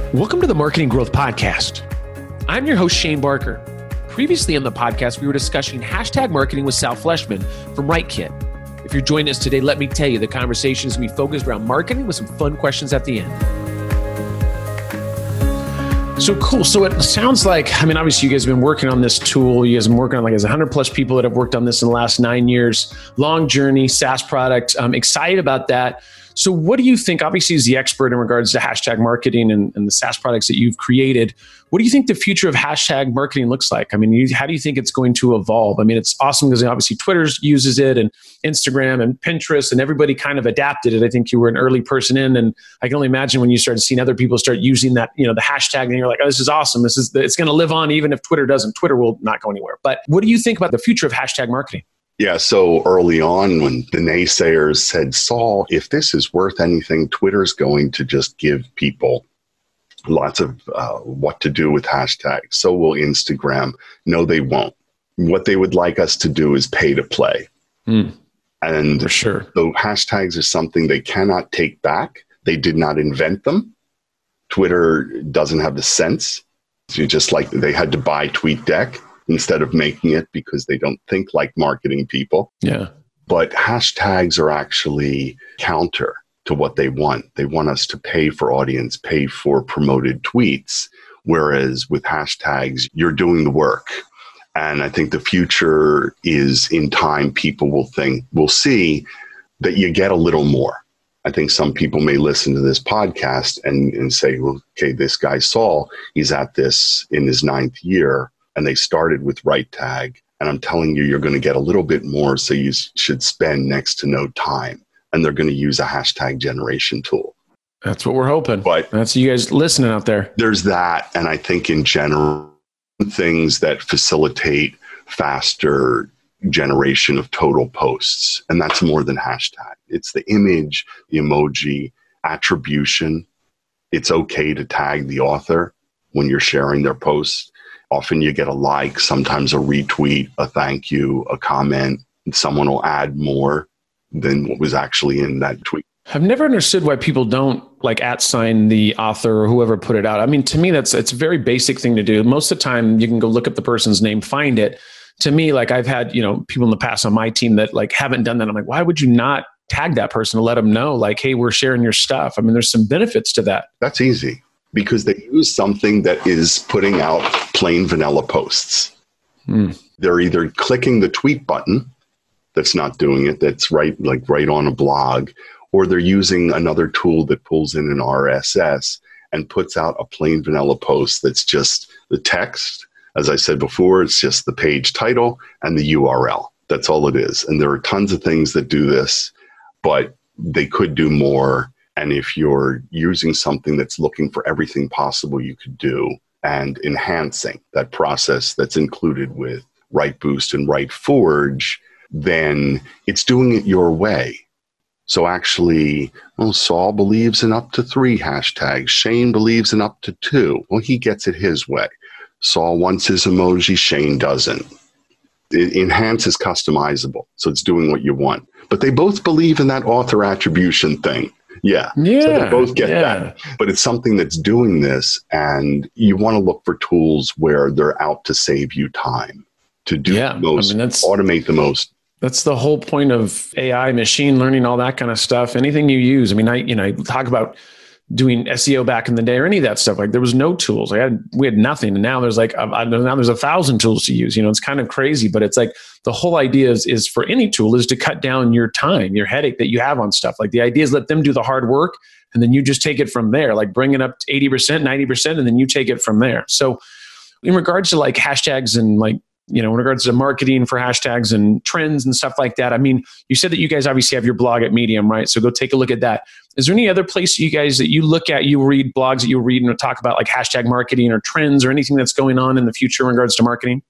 Welcome to the Marketing Growth Podcast. I'm your host, Shane Barker. Previously on the podcast, we were discussing hashtag marketing with Sal Fleshman from RightKit. If you're joining us today, let me tell you, the conversation is going to be focused around marketing with some fun questions at the end. So cool. So it sounds like, obviously you guys have been working on this tool. You guys have been working on there's 100 plus people that have worked on this in the last 9 years. Long journey, SaaS product. I'm excited about that. So what do you think, obviously as the expert in regards to hashtag marketing and the SaaS products that you've created, what do you think the future of hashtag marketing looks like? How do you think it's going to evolve? It's awesome because obviously Twitter uses it and Instagram and Pinterest and everybody kind of adapted it. I think you were an early person in, and I can only imagine when you started seeing other people start using that, the hashtag, and you're like, oh, this is awesome. It's going to live on even if Twitter doesn't. Twitter will not go anywhere. But what do you think about the future of hashtag marketing? Yeah, so early on when the naysayers said, Saul, if this is worth anything, Twitter's going to just give people lots of what to do with hashtags. So will Instagram. No, they won't. What they would like us to do is pay to play. And for sure. So hashtags are something they cannot take back. They did not invent them. Twitter doesn't have the sense. So just like they had to buy TweetDeck instead of making it because they don't think like marketing people. Yeah. But hashtags are actually counter to what they want. They want us to pay for audience, pay for promoted tweets. Whereas with hashtags, you're doing the work. And I think the future is in time, people will see that you get a little more. I think some people may listen to this podcast and say, well, okay, this guy Saul, he's at this in his 9th year. And they started with RightTag. And I'm telling you, you're going to get a little bit more. So you should spend next to no time. And they're going to use a hashtag generation tool. That's what we're hoping. But that's you guys listening out there. There's that. And I think in general, things that facilitate faster generation of total posts. And that's more than hashtag. It's the image, the emoji, attribution. It's okay to tag the author when you're sharing their posts. Often you get a like, sometimes a retweet, a thank you, a comment, and someone will add more than what was actually in that tweet. I've never understood why people don't @sign the author or whoever put it out. To me, it's a very basic thing to do. Most of the time you can go look up the person's name, find it. To me, I've had, people in the past on my team that haven't done that. I'm like, why would you not tag that person to let them know hey, we're sharing your stuff? There's some benefits to that. That's easy. Because they use something that is putting out plain vanilla posts. They're either clicking the tweet button that's not doing it, that's right on a blog, or they're using another tool that pulls in an RSS and puts out a plain vanilla post that's just the text. As I said before, it's just the page title and the URL. That's all it is. And there are tons of things that do this, but they could do more. And if you're using something that's looking for everything possible you could do and enhancing that process that's included with RightBoost and RightForge, then it's doing it your way. So actually, Saul believes in up to 3 hashtags. Shane believes in up to 2. Well, he gets it his way. Saul wants his emoji. Shane doesn't. Enhance is customizable. So it's doing what you want. But they both believe in that author attribution thing. Yeah. So they both get that. But it's something that's doing this, and you want to look for tools where they're out to save you time, to do the most, automate the most. That's the whole point of AI, machine learning, all that kind of stuff. Anything you use. I talk about doing SEO back in the day or any of that stuff. There was no tools. We had nothing. And now there's now there's 1,000 tools to use. It's kind of crazy, but it's the whole idea is for any tool is to cut down your time, your headache that you have on stuff. The idea is let them do the hard work and then you just take it from there, bring it up to 80%, 90%, and then you take it from there. So in regards to hashtags and in regards to marketing for hashtags and trends and stuff like that, you said that you guys obviously have your blog at Medium, right? So go take a look at that. Is there any other place you guys that you look at, you read blogs that you read and talk about hashtag marketing or trends or anything that's going on in the future in regards to marketing?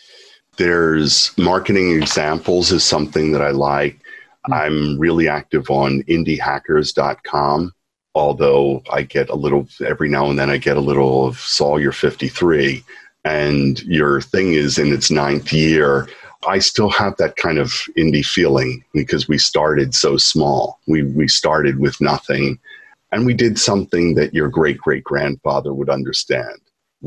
There's marketing examples is something that I like. I'm really active on indiehackers.com, although I get every now and then I get a little of Saul, you're 53. And your thing is in its 9th year. I still have that kind of indie feeling because we started so small. We started with nothing. And we did something that your great-great-grandfather would understand.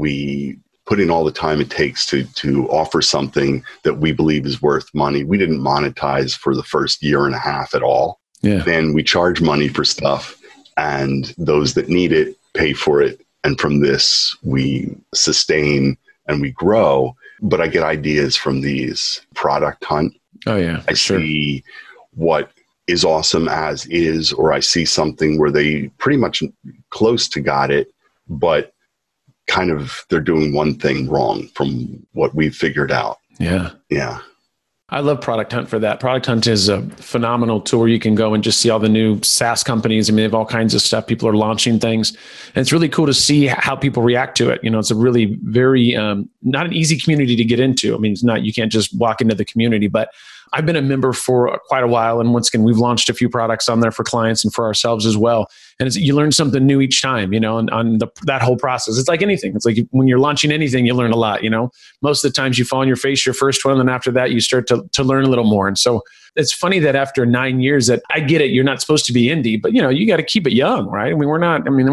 We put in all the time it takes to offer something that we believe is worth money. We didn't monetize for the first year and a half at all. Yeah. Then we charge money for stuff, and those that need it pay for it. And from this, we sustain and we grow. But I get ideas from these product hunt. Oh, yeah. I see what is awesome as is, or I see something where they pretty much close to got it, but kind of they're doing one thing wrong from what we've figured out. Yeah. Yeah. I love Product Hunt for that. Product Hunt is a phenomenal tool where you can go and just see all the new SaaS companies. I mean, they have all kinds of stuff. People are launching things. And it's really cool to see how people react to it. You know, it's a really very, not an easy community to get into. I mean, it's not, you can't just walk into the community, but I've been a member for quite a while. And once again, we've launched a few products on there for clients and for ourselves as well. And you learn something new each time, you know, on that whole process. It's like anything. It's like when you're launching anything, you learn a lot, you know. Most of the times you fall on your face your first one, and then after that, you start to learn a little more. And so it's funny that after 9 years that I get it, you're not supposed to be indie, but, you know, you got to keep it young, right? I mean, we're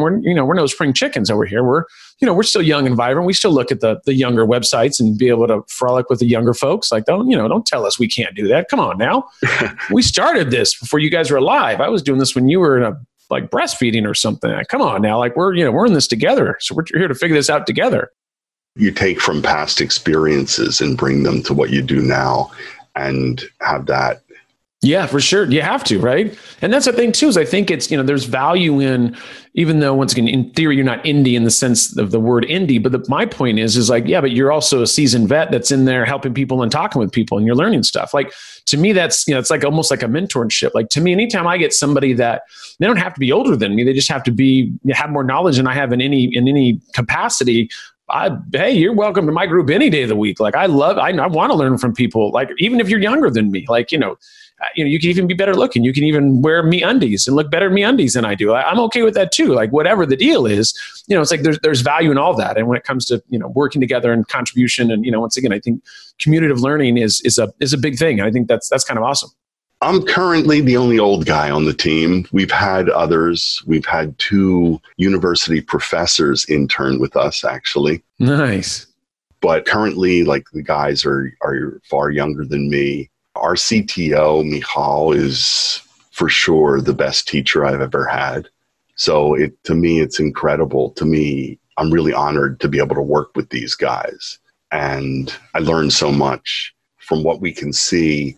no spring chickens over here. We're still young and vibrant. We still look at the younger websites and be able to frolic with the younger folks. Like, don't tell us we can't do that. Come on now. We started this before you guys were alive. I was doing this when you were like breastfeeding or something. Come on now. Like we're in this together. So we're here to figure this out together. You take from past experiences and bring them to what you do now and have that. Yeah, for sure. You have to, right? And that's the thing too, is I think it's, there's value in, even though once again, in theory, you're not indie in the sense of the word indie, but my point is like, yeah, but you're also a seasoned vet that's in there helping people and talking with people and you're learning stuff. Like to me, that's, it's like almost like a mentorship. Like to me, anytime I get somebody that they don't have to be older than me, they just have to have more knowledge than I have in any capacity. Hey, you're welcome to my group any day of the week. Like I want to learn from people. Like even if you're younger than me, like, you can even be better looking. You can even wear MeUndies and look better in MeUndies than I do. I'm okay with that too. Like whatever the deal is, it's like there's value in all that. And when it comes to, working together and contribution and, once again, I think commutative learning is a big thing. And I think that's kind of awesome. I'm currently the only old guy on the team. We've had others. We've had 2 university professors intern with us, actually. Nice. But currently, like the guys are far younger than me. Our CTO, Michal, is for sure the best teacher I've ever had. So to me, it's incredible. To me, I'm really honored to be able to work with these guys. And I learned so much from what we can see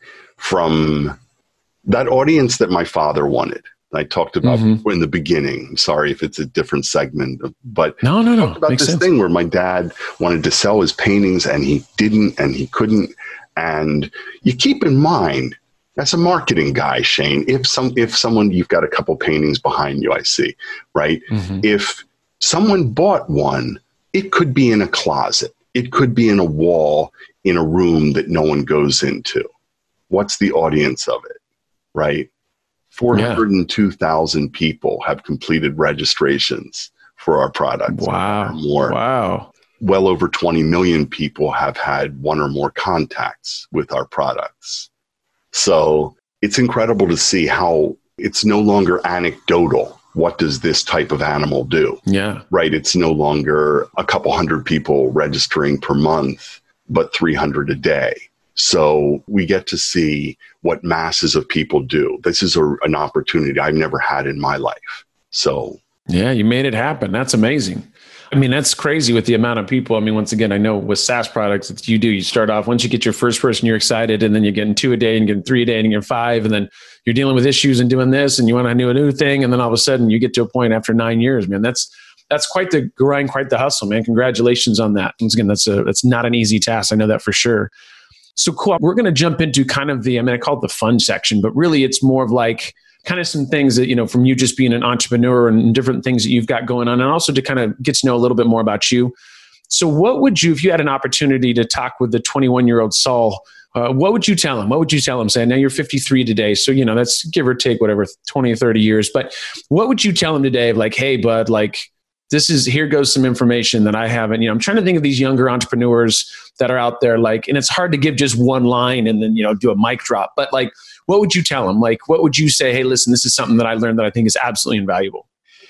from that audience that my father wanted. I talked about in the beginning. I'm sorry if it's a different segment, but no. I talked about Makes this sense. thing where my dad wanted to sell his paintings and he didn't and he couldn't. And you keep in mind, as a marketing guy, Shane, if someone, you've got a couple paintings behind you, I see, right? Mm-hmm. If someone bought one, it could be in a closet. It could be in a wall in a room that no one goes into. What's the audience of it, right? 402,000 people have completed registrations for our products. Wow. More. Wow. Well over 20 million people have had one or more contacts with our products. So it's incredible to see how it's no longer anecdotal. What does this type of animal do? Yeah. Right. It's no longer a couple hundred people registering per month, but 300 a day. So we get to see what masses of people do. This is an opportunity I've never had in my life. So. Yeah, you made it happen. That's amazing. I mean, that's crazy with the amount of people. I mean, once again, I know with SaaS products, you start off, once you get your first person, you're excited, and then you're getting 2 a day and you're getting 3 a day and you're 5, and then you're dealing with issues and doing this and you want to do a new thing. And then all of a sudden you get to a point after 9 years, man, that's quite the grind, quite the hustle, man. Congratulations on that. Once again, that's not an easy task. I know that for sure. So cool. We're going to jump into kind of I call it the fun section, but really it's more of like kind of some things that, from you just being an entrepreneur and different things that you've got going on, and also to kind of get to know a little bit more about you. So what would you, if you had an opportunity to talk with the 21-year-old Saul, what would you tell him? What would you tell him? Say, now you're 53 today. So, that's give or take whatever, 20 or 30 years. But what would you tell him today of like, hey, bud, like, here goes some information that I haven't, I'm trying to think of these younger entrepreneurs that are out there, like, and it's hard to give just one line and then, do a mic drop, but like, what would you tell them? Like, what would you say? Hey, listen, this is something that I learned that I think is absolutely invaluable.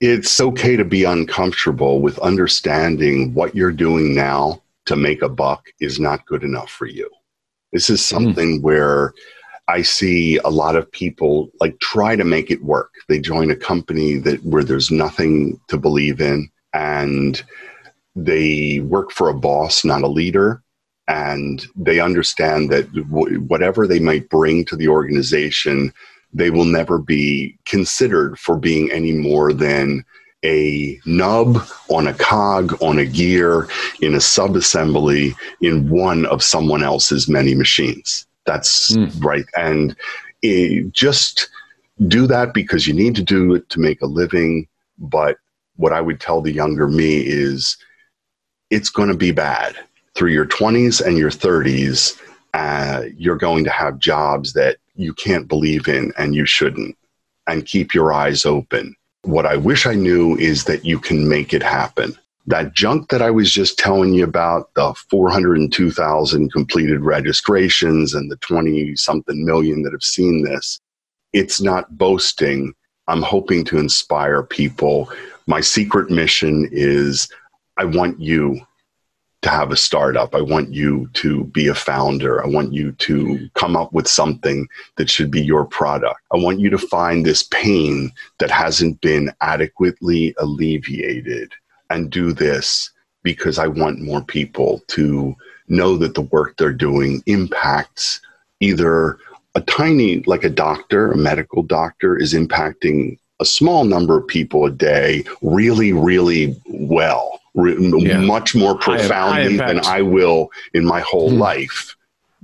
It's okay to be uncomfortable with understanding what you're doing now to make a buck is not good enough for you. This is something where I see a lot of people like try to make it work. They join a company where there's nothing to believe in, and they work for a boss, not a leader. And they understand that whatever they might bring to the organization, they will never be considered for being any more than a nub on a cog, on a gear, in a subassembly, in one of someone else's many machines. That's right. And just do that because you need to do it to make a living. But what I would tell the younger me is it's going to be bad. Through your 20s and your 30s, you're going to have jobs that you can't believe in and you shouldn't. And keep your eyes open. What I wish I knew is that you can make it happen. That junk that I was just telling you about, the 402,000 completed registrations and the 20-something million that have seen this, it's not boasting. I'm hoping to inspire people. My secret mission is I want you to have a startup. I want you to be a founder. I want you to come up with something that should be your product. I want you to find this pain that hasn't been adequately alleviated and do this because I want more people to know that the work they're doing impacts either a tiny, like a doctor, a medical doctor is impacting a small number of people a day really, really well. Much more profoundly than I will in my whole life,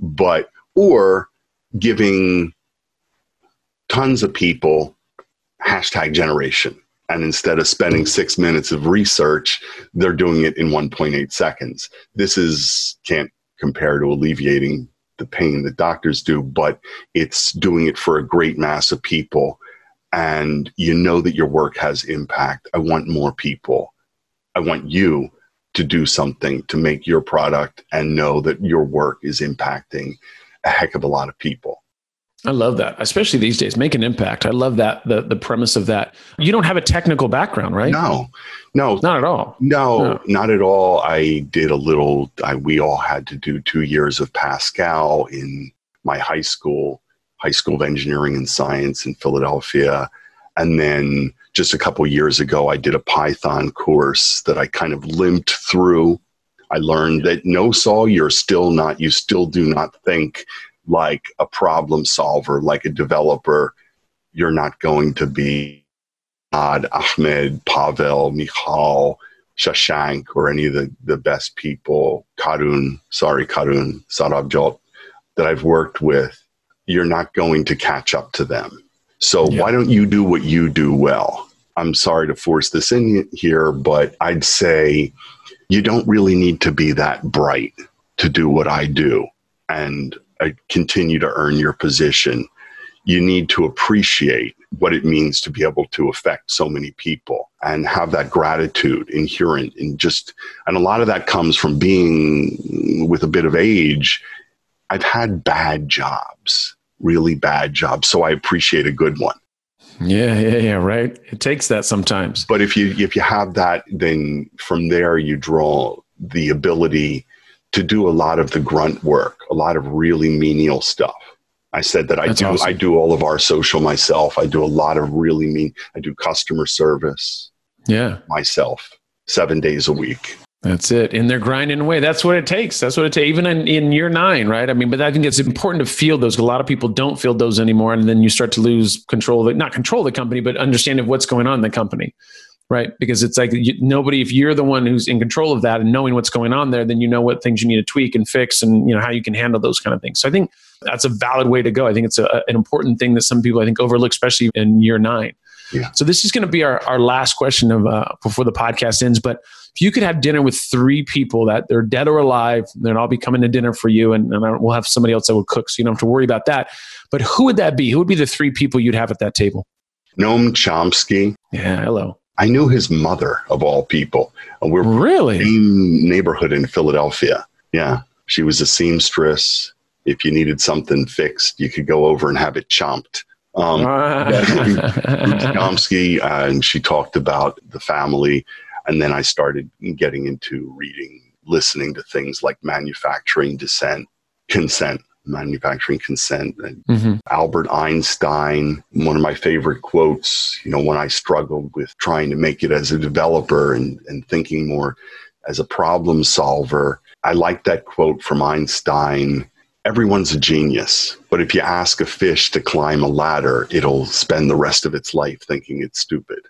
or giving tons of people #generation. And instead of spending 6 minutes of research, they're doing it in 1.8 seconds. This can't compare to alleviating the pain that doctors do, but it's doing it for a great mass of people. And you know that your work has impact. I want more people. I want you to do something to make your product and know that your work is impacting a heck of a lot of people. I love that, especially these days, make an impact. I love that, the premise of that. You don't have a technical background, right? No, not at all. No, not at all. I did we all had to do 2 years of Pascal in my high school of engineering and science in Philadelphia. And then just a couple of years ago, I did a Python course that I kind of limped through. I learned that no, Saul, you still do not think like a problem solver, like a developer. You're not going to be Ahmed, Pavel, Michal, Shashank, or any of the best people, Karun Sarabjot, that I've worked with. You're not going to catch up to them. So why don't you do what you do well? I'm sorry to force this in here, but I'd say you don't really need to be that bright to do what I do and continue to earn your position. You need to appreciate what it means to be able to affect so many people and have that gratitude inherent and a lot of that comes from being with a bit of age. I've had bad jobs. Really bad job. So I appreciate a good one. Yeah. Right. It takes that sometimes. But if you have that, then from there you draw the ability to do a lot of the grunt work, a lot of really menial stuff. I said that I do all of our social myself. I do a lot of I do customer service. Myself 7 days a week. That's it. And they're grinding away. That's what it takes. Even in year 9, right? I mean, but I think it's important to field those. A lot of people don't field those anymore. And then you start to lose not control the company, but understanding what's going on in the company, right? Because it's like if you're the one who's in control of that and knowing what's going on there, then you know what things you need to tweak and fix and how you can handle those kind of things. So I think that's a valid way to go. I think it's an important thing that some people I think overlook, especially in year 9. Yeah. So this is going to be our last question before the podcast ends. But if you could have dinner with 3 people that they're dead or alive, then I'll be coming to dinner for you, and we'll have somebody else that will cook, so you don't have to worry about that. But who would that be? Who would be the 3 people you'd have at that table? Noam Chomsky. Yeah, hello. I knew his mother, of all people. We're really in the same neighborhood in Philadelphia. Yeah, she was a seamstress. If you needed something fixed, you could go over and have it chomped. Bruce Chomsky, and she talked about the family. And then I started getting into reading, listening to things like manufacturing consent. And Albert Einstein, one of my favorite quotes, when I struggled with trying to make it as a developer and thinking more as a problem solver, I like that quote from Einstein: everyone's a genius, but if you ask a fish to climb a ladder, it'll spend the rest of its life thinking it's stupid.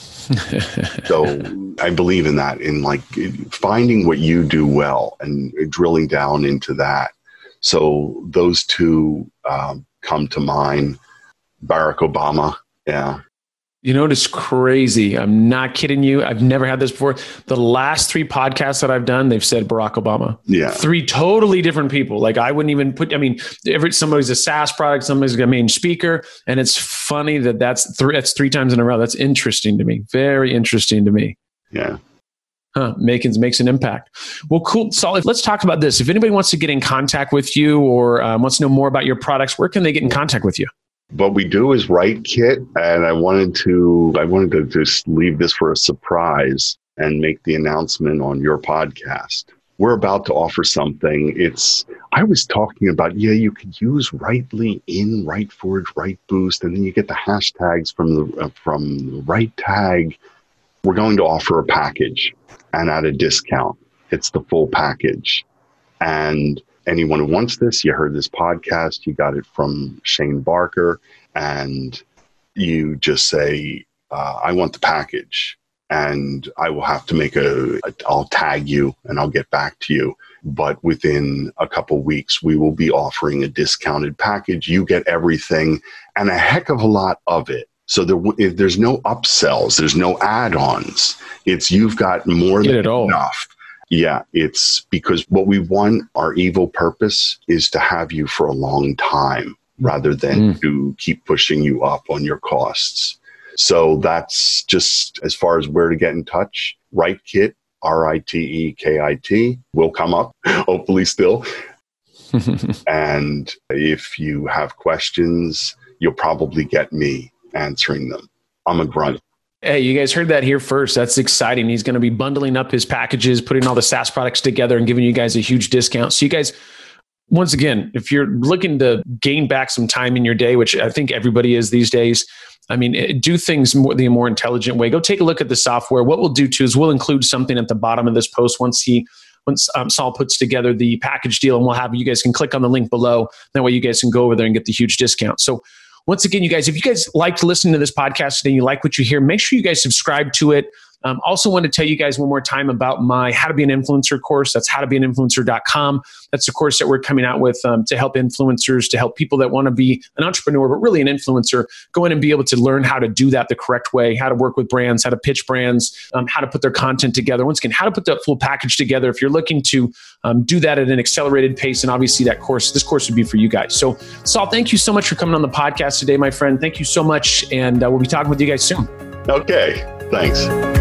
So I believe in that, in like finding what you do well and drilling down into that. So those two come to mind. Barack Obama. Yeah. You know, it's crazy. I'm not kidding you. I've never had this before. The last 3 podcasts that I've done, they've said Barack Obama. Yeah. 3 totally different people. Like I wouldn't even somebody's a SaaS product, somebody's a main speaker. And it's funny that's 3 times in a row. That's interesting to me. Very interesting to me. Yeah. Makes an impact. Well, cool. Solid. Let's talk about this. If anybody wants to get in contact with you or wants to know more about your products, where can they get in contact with you? What we do is WriteKit, and I wanted to just leave this for a surprise and make the announcement on your podcast. We're about to offer something. I was talking about, you could use Writely in WriteForge, WriteBoost, and then you get the hashtags from the Write tag. We're going to offer a package and at a discount. It's the full package. And anyone who wants this, you heard this podcast, you got it from Shane Barker, and you just say, I want the package. And I will have to I'll tag you and I'll get back to you. But within a couple weeks, we will be offering a discounted package. You get everything and a heck of a lot of it. So there's no upsells, there's no add-ons. You've got more than enough. Yeah, it's because what we want, our evil purpose, is to have you for a long time rather than to keep pushing you up on your costs. So that's just as far as where to get in touch. WriteKit, RITEKIT, will come up, hopefully still. And if you have questions, you'll probably get me answering them. I'm a grunt. Hey, you guys heard that here first. That's exciting. He's going to be bundling up his packages, putting all the SaaS products together and giving you guys a huge discount. So you guys, once again, if you're looking to gain back some time in your day, which I think everybody is these days, do things the more intelligent way. Go take a look at the software. What we'll do too is we'll include something at the bottom of this post once Saul puts together the package deal, and we'll have you guys can click on the link below. That way you guys can go over there and get the huge discount. So once again, you guys, if you guys like to listen to this podcast today, you like what you hear, make sure you guys subscribe to it. Also want to tell you guys one more time about my How to Be an Influencer course. That's howtobeaninfluencer.com. That's the course that we're coming out with to help influencers, to help people that want to be an entrepreneur, but really an influencer, go in and be able to learn how to do that the correct way, how to work with brands, how to pitch brands, how to put their content together. Once again, how to put that full package together. If you're looking to do that at an accelerated pace, and obviously this course would be for you guys. So Saul, thank you so much for coming on the podcast today, my friend. Thank you so much. And we'll be talking with you guys soon. Okay, thanks.